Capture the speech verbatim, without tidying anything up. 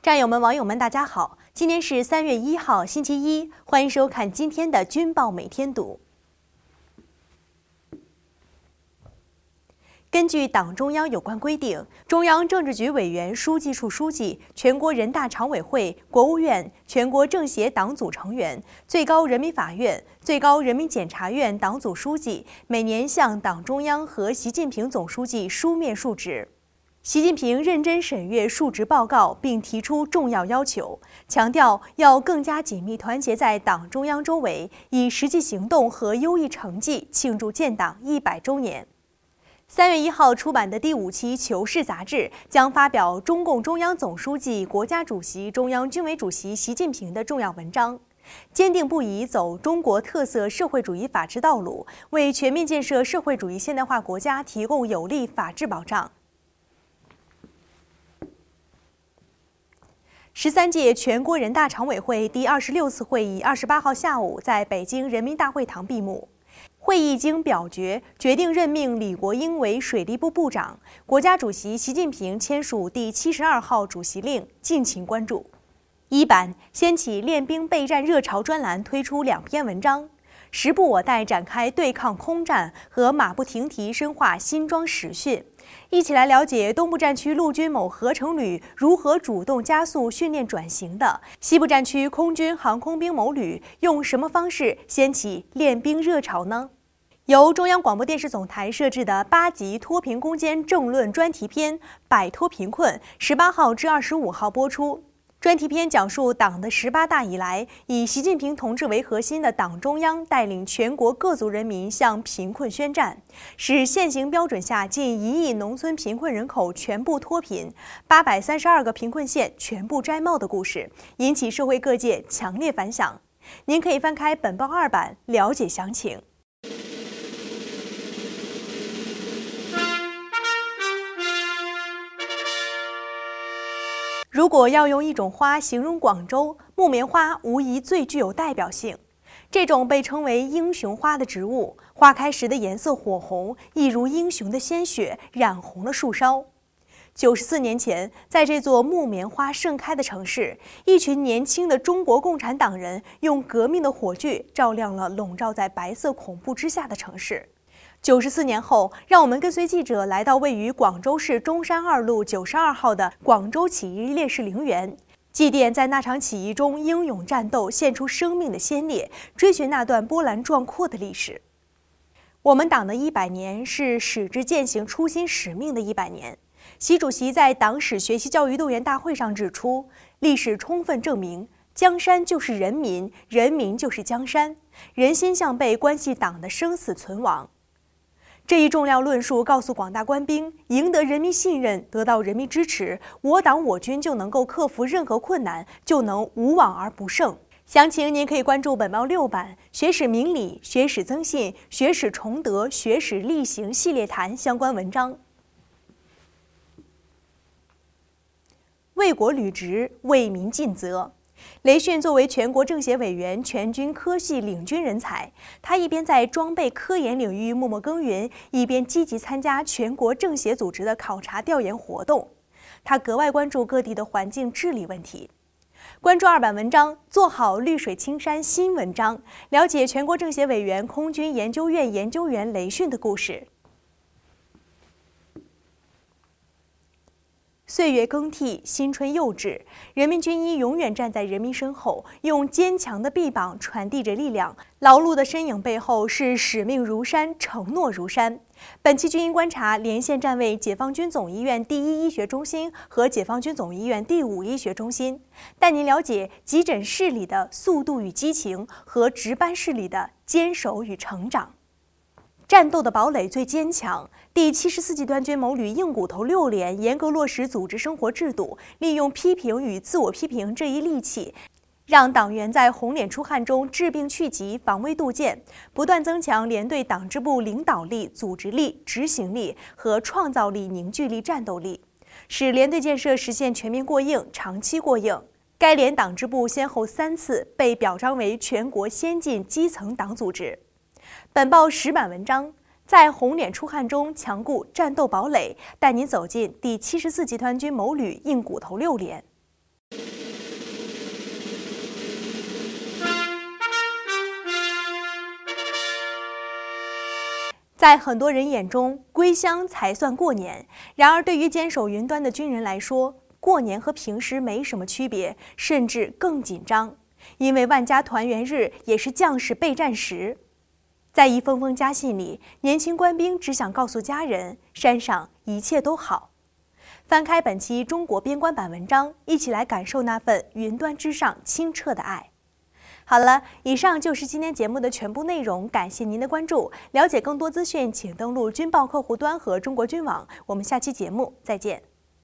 战友们、网友们，大家好！今天是三月一号，星期一，欢迎收看今天的《军报每天读》。根据党中央有关规定，中央政治局委员、书记处书记、全国人大常委会、国务院、全国政协党组成员、最高人民法院、最高人民检察院党组书记每年向党中央和习近平总书记书面述职。习近平认真审阅述职报告，并提出重要要求，强调要更加紧密团结在党中央周围，以实际行动和优异成绩庆祝建党一百周年。三月一号出版的第五期《求是》杂志将发表中共中央总书记、国家主席、中央军委主席习近平的重要文章，坚定不移走中国特色社会主义法治道路，为全面建设社会主义现代化国家提供有力法治保障。十三届全国人大常委会第二十六次会议二十八号下午在北京人民大会堂闭幕。会议经表决，决定任命李国英为水利部部长。国家主席习近平签署第七十二号主席令，敬请关注。一版掀起练兵备战热潮专栏推出两篇文章。时不我待展开对抗空战和马不停蹄深化新庄实训，一起来了解东部战区陆军某合成旅如何主动加速训练转型的，西部战区空军航空兵某旅用什么方式掀起练兵热潮呢？由中央广播电视总台摄制的八集脱贫攻坚政论专题片《摆脱贫困》十八号至二十五号播出。专题片讲述党的十八大以来，以习近平同志为核心的党中央带领全国各族人民向贫困宣战，使现行标准下近一亿农村贫困人口全部脱贫，八百三十二个贫困县全部摘帽的故事，引起社会各界强烈反响。您可以翻开本报二版了解详情。如果要用一种花形容广州，木棉花无疑最具有代表性。这种被称为英雄花的植物，花开时的颜色火红，一如英雄的鲜血染红了树梢。九十四年前，在这座木棉花盛开的城市，一群年轻的中国共产党人用革命的火炬照亮了笼罩在白色恐怖之下的城市。九十四年后，让我们跟随记者来到位于广州市中山二路九十二号的广州起义烈士陵园，祭奠在那场起义中英勇战斗、献出生命的先烈，追寻那段波澜壮阔的历史。我们党的一百年是矢志践行初心使命的一百年。习主席在党史学习教育动员大会上指出，历史充分证明，江山就是人民，人民就是江山，人心向背关系党的生死存亡。这一重要论述告诉广大官兵，赢得人民信任，得到人民支持，我党我军就能够克服任何困难，就能无往而不胜。详情您可以关注本报六版学史明理、学史增信、学史崇德、学史力行系列谈相关文章。为国履职，为民尽责。雷迅作为全国政协委员、全军科系领军人才，他一边在装备科研领域默默耕耘，一边积极参加全国政协组织的考察调研活动。他格外关注各地的环境治理问题。关注二版文章，做好绿水青山新文章，了解全国政协委员、空军研究院研究员雷迅的故事。岁月更替，新春又至，人民军医永远站在人民身后，用坚强的臂膀传递着力量。劳碌的身影背后是使命如山，承诺如山。本期军医观察连线站位解放军总医院第一医学中心和解放军总医院第五医学中心，带您了解急诊室里的速度与激情和值班室里的坚守与成长。战斗的堡垒最坚强。第七十四集团军某旅硬骨头六连严格落实组织生活制度，利用批评与自我批评这一利器，让党员在红脸出汗中治病去疾、防微杜渐，不断增强连队党支部领导力、组织力、执行力和创造力、凝聚力、战斗力，使连队建设实现全面过硬、长期过硬。该连党支部先后三次被表彰为全国先进基层党组织。本报十版文章在红脸出汗中强固战斗堡垒，带您走进第七十四集团军某旅硬骨头六连。 在很多人眼中，归乡才算过年。然而，对于坚守云端的军人来说，过年和平时没什么区别，甚至更紧张。因为万家团圆日也是将士备战时。在一封封家信里，年轻官兵只想告诉家人，山上一切都好。翻开本期中国边关版文章，一起来感受那份云端之上清澈的爱。好了，以上就是今天节目的全部内容，感谢您的关注。了解更多资讯，请登录军报客户端和中国军网。我们下期节目再见。